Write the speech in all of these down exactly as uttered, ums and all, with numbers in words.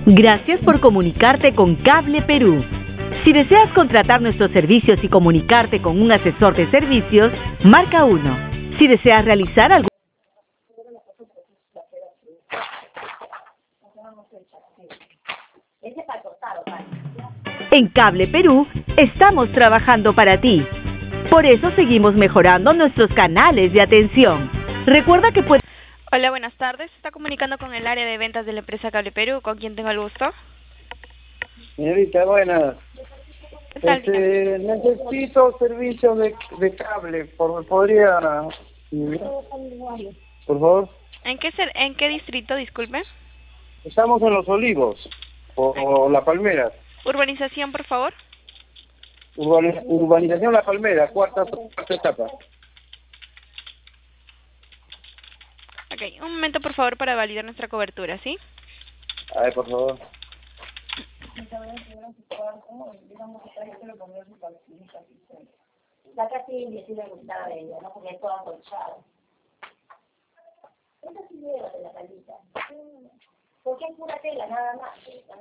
Gracias por comunicarte con Cable Perú. Si deseas contratar nuestros servicios y comunicarte con un asesor de servicios, marca uno. Si deseas realizar algún... En Cable Perú, estamos trabajando para ti. Por eso seguimos mejorando nuestros canales de atención. Recuerda que puedes... Hola, buenas tardes. Se está comunicando con el área de ventas de la empresa Cable Perú. ¿Con quién tengo el gusto? Señorita, buenas. ¿Qué tal? Este, necesito servicios de, de cable. Por, ¿Podría...? Por favor. ¿En qué ser, en qué distrito, disculpe? Estamos en Los Olivos, o La Palmera. Urbanización, por favor. Urbani- Urbanización La Palmera, cuarta, cuarta etapa. Ok, un momento, por favor, para validar nuestra cobertura, ¿sí? A ver, por favor. La casi sí le gustaba a ella, ¿no? Porque es todo acolchado. Esta sí lleva de la palita. Porque es pura tela, nada más.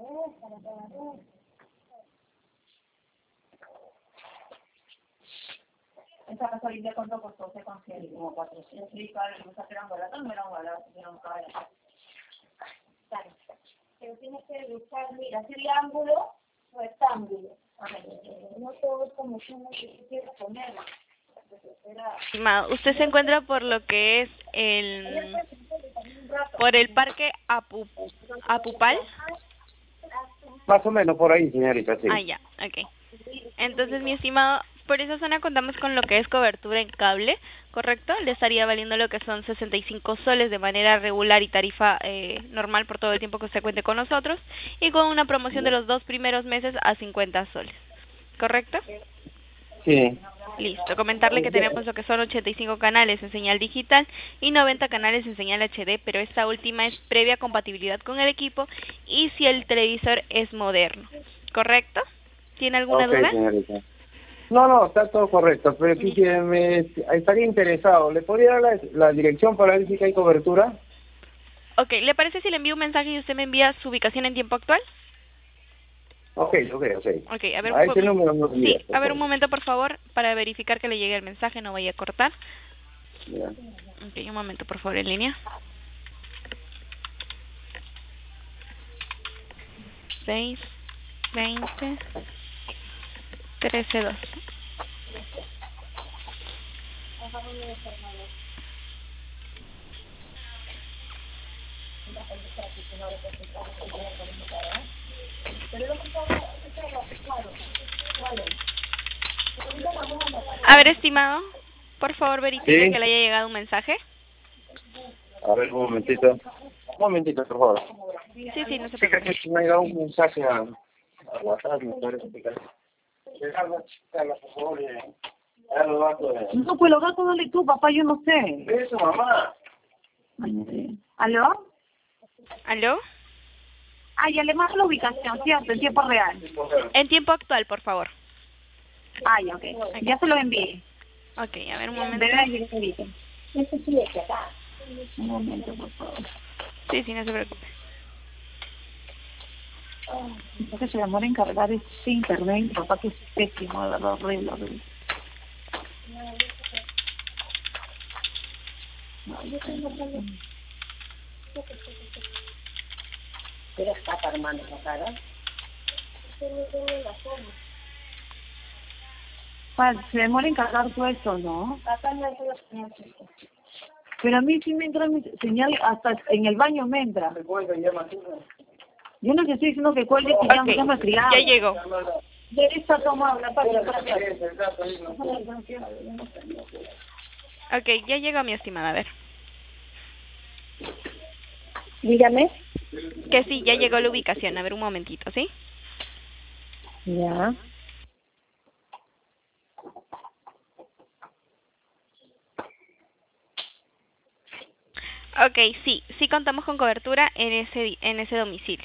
Esta casa hoy día cuánto costó, se consigue como cuatrocientos y cada vez me sacaron barato, no eran baratos, eran caras. Claro. Pero tienes que buscar, mira, triángulo o rectángulo. A ver, no todo es como uno que quiere poner. Estimado, usted se encuentra por lo que es el... por el parque Apu, Apupal. Más o menos por ahí, señorita, sí. Ah, ya, ok. Entonces, mi estimado, por esa zona contamos con lo que es cobertura en cable, ¿correcto? Le estaría valiendo lo que son sesenta y cinco soles de manera regular y tarifa eh, normal por todo el tiempo que usted cuente con nosotros, y con una promoción de los dos primeros meses a cincuenta soles, ¿correcto? Sí. Listo, comentarle que tenemos lo que son ochenta y cinco canales en señal digital y noventa canales en señal H D, pero esta última es previa compatibilidad con el equipo y si el televisor es moderno, ¿correcto? ¿Tiene alguna Okay, duda? señorita. No, no, está todo correcto, pero sí que me estaría interesado. ¿Le podría dar la, la dirección para ver si hay cobertura? Ok, ¿le parece si le envío un mensaje y usted me envía su ubicación en tiempo actual? Ok, ok, ok. Ok, a ver, A un ese po- número no sí, olvides, por a ver un favor. momento, por favor, para verificar que le llegue el mensaje, no vaya a cortar. Ya. Ok, un momento, por favor, en línea. seis, veinte, trece, dos. A ver, estimado, por favor, verifique ¿Sí? que le haya llegado un mensaje. A ver, un momentito. Un momentito, por favor. Sí, sí, no se Sí, preocupe. que me ha llegado un mensaje a, a WhatsApp, me puede explicar. Carla, Carla, por favor, eh, ya los datos de... No, pues los datos dale tú, papá, yo no sé. Eso, mamá. ¿Aló? ¿Aló? Ah, ya le mando la ubicación, cierto, en tiempo real. En tiempo actual, por favor. Ah, ya, ok. Ya se lo envié. Ok, a ver, un momento. Verá, yo te digo. Este sí es acá. Un momento, por favor. Sí, sí, no se preocupe. Entonces se demora en cargar este internet, papá, que es pésimo, de verdad, horrible, horrible. No, yo tengo problema. Pero está hermano, ¿no, cara? Pa, se demora en cargar todo esto, ¿no? Pero a mí sí me entra mi señal, hasta en el baño me entra. Yo no te estoy diciendo que cuelgue que ya Ok, me llama criado. ya llegó. De esta toma la parte. Ok, ya llegó mi estimada, a ver. Dígame. Que sí, ya llegó la ubicación, a ver un momentito, ¿sí? Ya. Ok, sí, sí contamos con cobertura en ese en ese domicilio.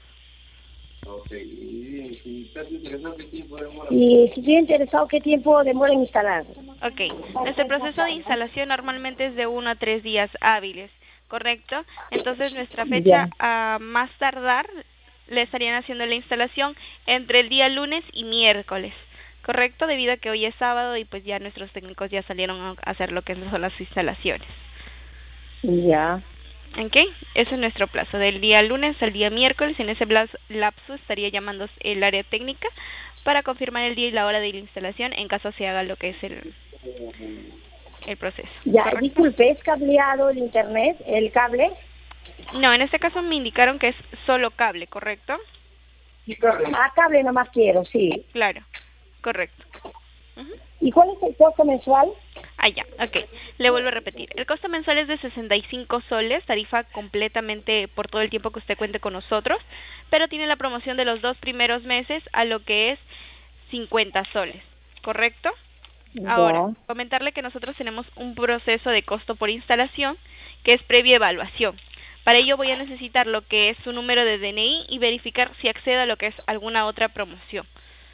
Y si estoy interesado, ¿qué tiempo demora en instalar? Ok, nuestro proceso de instalación normalmente es de uno a tres días hábiles, ¿correcto? Entonces nuestra fecha Ya. a más tardar le estarían haciendo la instalación entre el día lunes y miércoles, ¿correcto? Debido a que hoy es sábado y pues ya nuestros técnicos ya salieron a hacer lo que son las instalaciones. Ya. ¿Ok? Ese es nuestro plazo, del día lunes al día miércoles. En ese lapso estaría llamando el área técnica para confirmar el día y la hora de la instalación en caso se haga lo que es el, el proceso. Ya, ¿correcto? disculpe, ¿es cableado el internet, el cable? No, en este caso me indicaron que es solo cable, ¿correcto? Sí, cable. Ah, cable nomás quiero, sí. Claro, correcto. Uh-huh. ¿Y cuál es el costo mensual? Ah, ya, ok. Le vuelvo a repetir. El costo mensual es de sesenta y cinco soles, tarifa completamente por todo el tiempo que usted cuente con nosotros, pero tiene la promoción de los dos primeros meses a lo que es cincuenta soles, ¿correcto? Ahora, Ya. comentarle que nosotros tenemos un proceso de costo por instalación que es previa evaluación. Para ello voy a necesitar lo que es su número de D N I y verificar si accede a lo que es alguna otra promoción.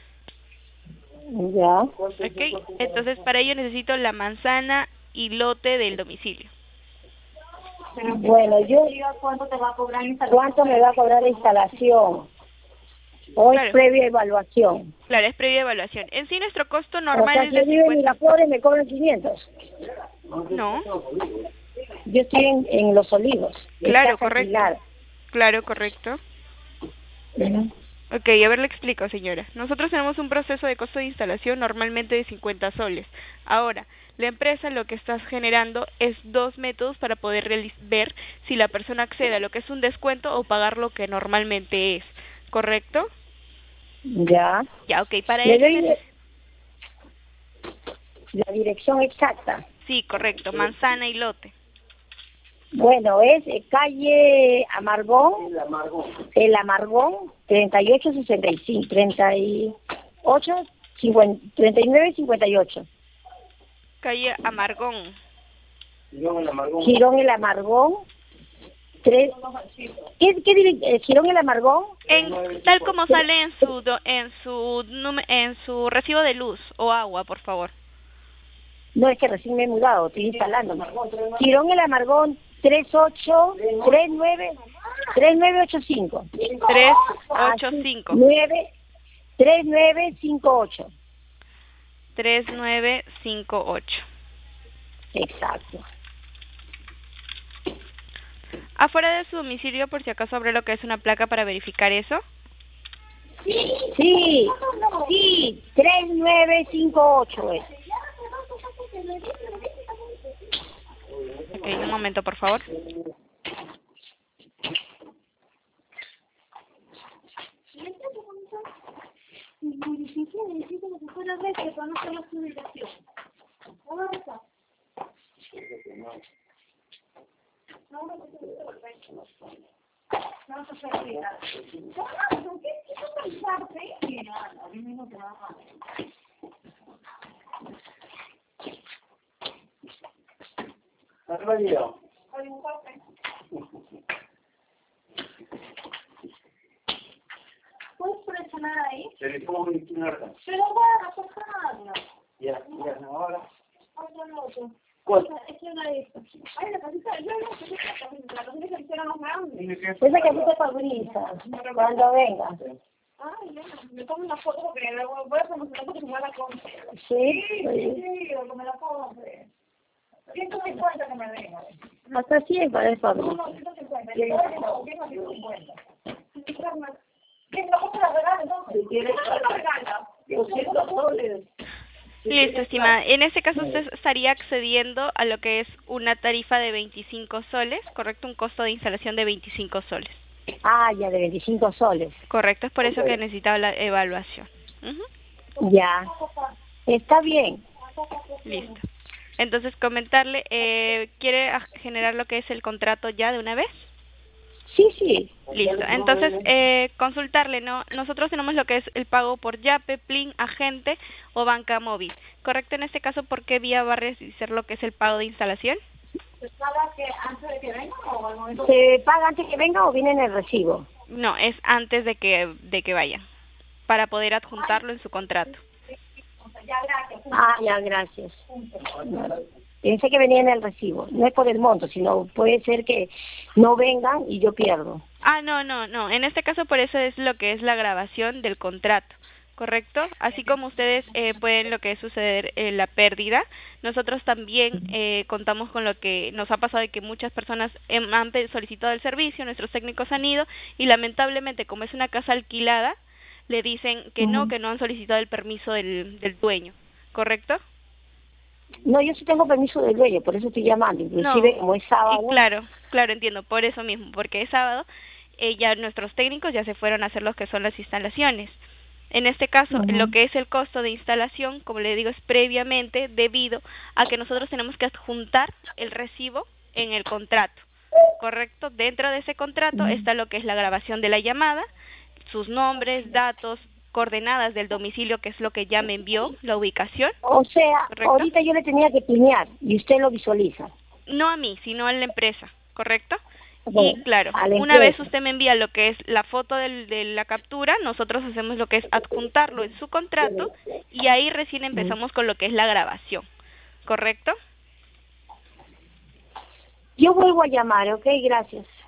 Ya. Ok, entonces para ello necesito la manzana y lote del domicilio. Bueno, yo... ¿Cuánto te va a cobrar instalación? ¿Cuánto me va a cobrar la instalación? ¿O es Claro. previa evaluación? Claro, es previa evaluación. En sí nuestro costo O normal sea, es si de yo vivo en cincuenta. Miraflores me cobran quinientos. No, Yo estoy en, en Los Olivos. claro, Casa correcto. Aguilar. Claro, correcto. Ujú. Ok, a ver, le explico, señora. Nosotros tenemos un proceso de costo de instalación normalmente de cincuenta soles. Ahora, la empresa lo que está generando es dos métodos para poder ver si la persona accede a lo que es un descuento o pagar lo que normalmente es, ¿correcto? Ya. Ya, ok, para Le ello doy neces- la dirección exacta. Sí, correcto, manzana y lote. Bueno, es eh, calle Amargón, El amargo. el Amargón, treinta y ocho sesenta y cinco, treinta y ocho, cincuenta, treinta y nueve cincuenta y ocho. Calle Amargón. Girón el amargón. Girón el Amargón, tres, ¿qué, qué dire- eh, Girón el Amargón? En, tal como sale en su do- en su nume- en su recibo de luz o agua, por favor. No, es que recién me he mudado, estoy instalando. Girón el Amargón, tres ocho, tres nueve, tres nueve ocho cinco. tres ocho cinco. nueve, tres nueve cinco ocho. tres nueve cinco ocho. Exacto. Afuera de su domicilio, por si acaso habrá lo que es una placa para verificar eso. Sí, sí, tres nueve cinco ocho es. Ok, un momento, por favor. Arriba Guido. ¿Puedes presionar ahí? Se le pongo un naranja. Pero bueno, por favor. Ya, ya, ahora. Otro otro. ¿Cuál? Es una de estas. Ay, la casita, yo no sé la casita, la casita que hicieron más grande. Dime qué. Esa casita favorita, cuando venga. Ay, ya, me tomo una foto porque luego voy a promocionar porque se me va la compra. Sí, Sí, sí, o que me la compre. ciento cincuenta que me den. hasta cien para el No, favor. no, ciento cincuenta. Y ahora que no, ciento cincuenta. ¿Quién me compra la regala entonces? Si quieres, ¿Quién me regala? doscientos soles. Listo, estimada. En este caso usted estaría accediendo a lo que es una tarifa de veinticinco soles, ¿correcto? Un costo de instalación de veinticinco soles. Ah, ya, de veinticinco soles. Correcto, es por eso que necesitaba la evaluación. Ujú. Ya. Está bien. Listo. Entonces, comentarle, eh, ¿quiere a- generar lo que es el contrato ya de una vez? Sí, sí. Listo. Entonces, eh, consultarle, ¿no? Nosotros tenemos lo que es el pago por Yape, Plin, Agente o banca móvil. ¿Correcto? En este caso, ¿por qué vía va a realizar lo que es el pago de instalación? ¿Se paga que antes de que venga o al momento? ¿Se paga antes que venga o viene en el recibo? No, es antes de que de que vayan, para poder adjuntarlo en su contrato. Ya, gracias. Ah, ya, gracias. Pensé que venía en el recibo. No es por el monto, sino puede ser que no vengan y yo pierdo. Ah, no, no, no. En este caso, por eso es lo que es la grabación del contrato, ¿correcto? Así como ustedes eh, pueden lo que es suceder eh, la pérdida, nosotros también eh, contamos con lo que nos ha pasado de que muchas personas hem- han pe- solicitado el servicio, nuestros técnicos han ido y lamentablemente, como es una casa alquilada, le dicen que no, que no han solicitado el permiso del, del dueño, ¿correcto? No, yo sí tengo permiso del dueño, por eso estoy llamando. Inclusive, No, como es y sábado. claro, claro, entiendo, por eso mismo, porque es sábado, eh, ya nuestros técnicos ya se fueron a hacer lo que son las instalaciones. En este caso, Ujú. lo que es el costo de instalación, como le digo, es previamente debido a que nosotros tenemos que adjuntar el recibo en el contrato, ¿correcto? Dentro de ese contrato está lo que es la grabación de la llamada, sus nombres, datos, coordenadas del domicilio, que es lo que ya me envió, la ubicación, O sea, ¿correcto? ahorita yo le tenía que piñar y usted lo visualiza. No a mí, sino a la empresa, ¿correcto? Bueno, Y claro, a la una vez empresa. usted me envía lo que es la foto del, de la captura, nosotros hacemos lo que es adjuntarlo en su contrato y ahí recién empezamos con lo que es la grabación, ¿correcto? Yo vuelvo a llamar, ¿ok? Gracias.